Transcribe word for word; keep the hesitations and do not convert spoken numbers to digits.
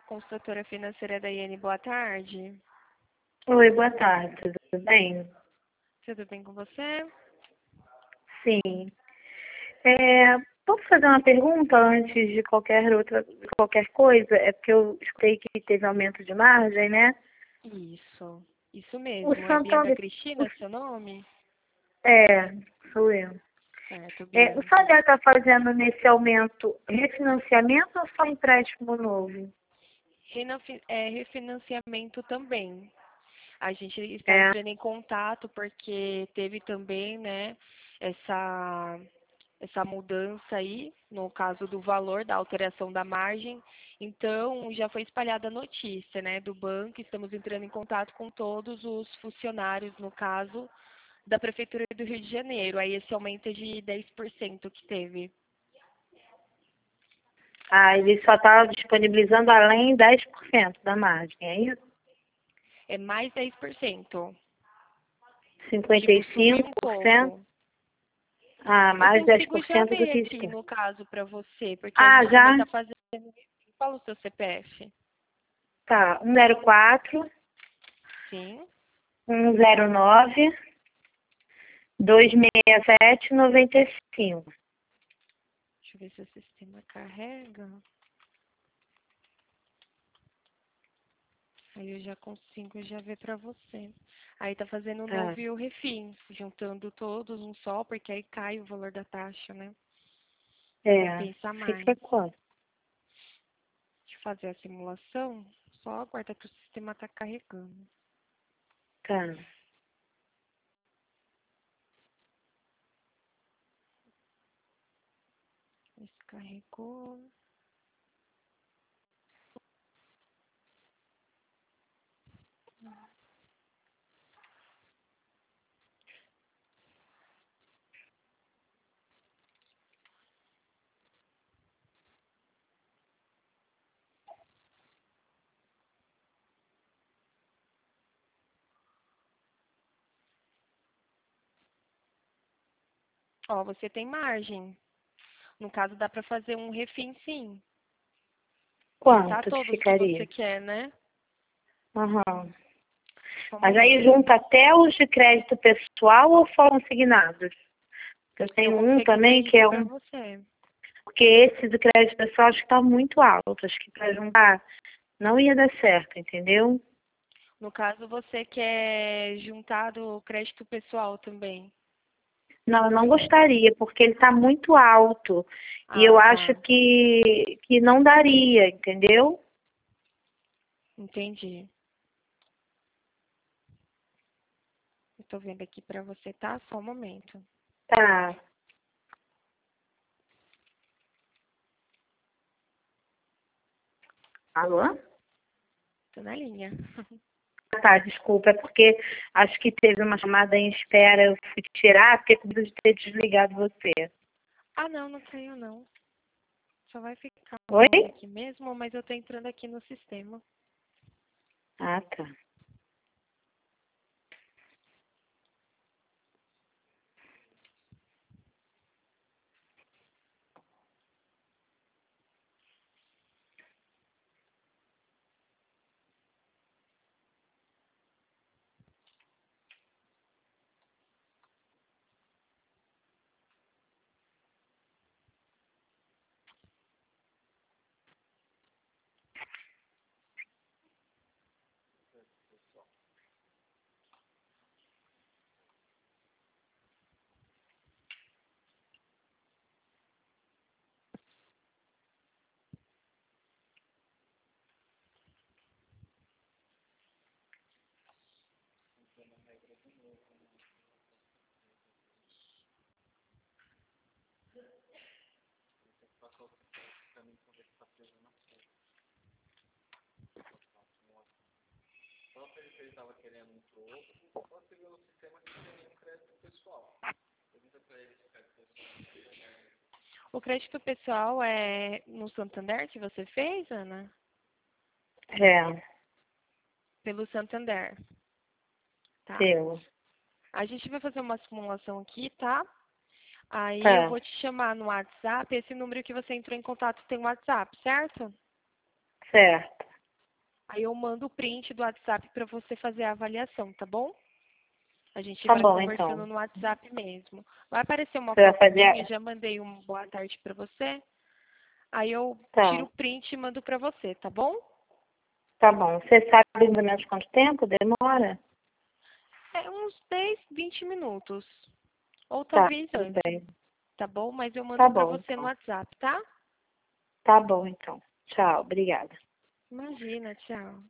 consultora financeira da I N, boa tarde. Oi, boa tarde, tudo bem? Tudo bem com você? Sim. É, posso fazer uma pergunta antes de qualquer outra, de qualquer coisa? É porque eu escutei que teve aumento de margem, né? Isso, isso O mesmo. É Bianca Santander, Cristina seu nome? é, sou eu. Certo, É, o Bianca. Santander está fazendo nesse aumento refinanciamento ou só empréstimo novo? Renafi- é, refinanciamento também. A gente está É. entrando em contato porque teve também, né, essa, essa mudança aí, no caso do valor, da alteração da margem. Então, já foi espalhada a notícia, né, do banco. Estamos entrando em contato com todos os funcionários, no caso, da Prefeitura do Rio de Janeiro. Aí esse aumento é de dez por cento que teve. Ah, ele só está disponibilizando além dez por cento da margem, é isso? É mais dez por cento. cinquenta Tipo, e subiu cinco um por cento. pouco. Ah, Eu mais dez consigo por já cento do ver que aqui, espera. no caso, para você, porque a Ah, gente também já? está fazendo. Fala o seu C P F. Tá, um zero quatro, Sim. um zero nove, dois seis sete, noventa e cinco. Deixa eu ver se o sistema carrega. Aí eu já consigo já ver para você. Aí tá fazendo o Tá. novo e o refim, juntando todos um só, porque aí cai o valor da taxa, né? É, Compensa fica mais. quanto? Deixa eu fazer a simulação. Só aguarda que o sistema tá carregando. Tá. Esse carregou. Ó, você tem margem. No caso, dá para fazer um refim, sim. Quitar Quanto que todos que você ficaria? quer, né? Aham. Só um Mas aí momento. junta até os de crédito pessoal ou só consignados? Eu Eu tenho um consigo ver também que isso é para um, você. porque esse do crédito pessoal acho que está muito alto. Acho que para juntar não ia dar certo, entendeu? No caso, você quer juntar do crédito pessoal também. Não, eu não gostaria, porque ele está muito alto. E eu Ah, acho tá. que, que não daria, entendeu? Entendi. Eu tô vendo aqui para você, tá? Só um momento. Tá. Alô? Tô na linha. Tá, desculpa, é porque acho que teve uma chamada em espera, eu fui tirar, porque com medo de ter desligado você. Ah, não, não caiu não. Só vai ficar o Oi? nome aqui mesmo, mas eu tô entrando aqui no sistema. Ah, tá. O crédito pessoal é no Santander que você fez, Ana? É, Pelo Santander, tá? seu. A gente vai fazer uma simulação aqui, tá? Aí eu Tá, vou te chamar no WhatsApp. Esse número que você entrou em contato tem WhatsApp, certo? certo. Aí eu mando o print do WhatsApp para você fazer a avaliação, tá bom? A gente Tá vai bom, conversando então. no WhatsApp mesmo. Vai aparecer uma Você vai foto fazer... minha, a- já mandei um boa tarde para você. Aí eu tiro Tá, o print e mando para você, tá bom? tá bom. Você sabe mais ou menos quanto tempo demora? É uns dez, vinte minutos. Ou Tá, talvez tudo antes, bem. tá bom? Mas eu Tá mando para bom, você no então. WhatsApp, tá? Tá bom, então. Tchau, obrigada. Imagina, tchau.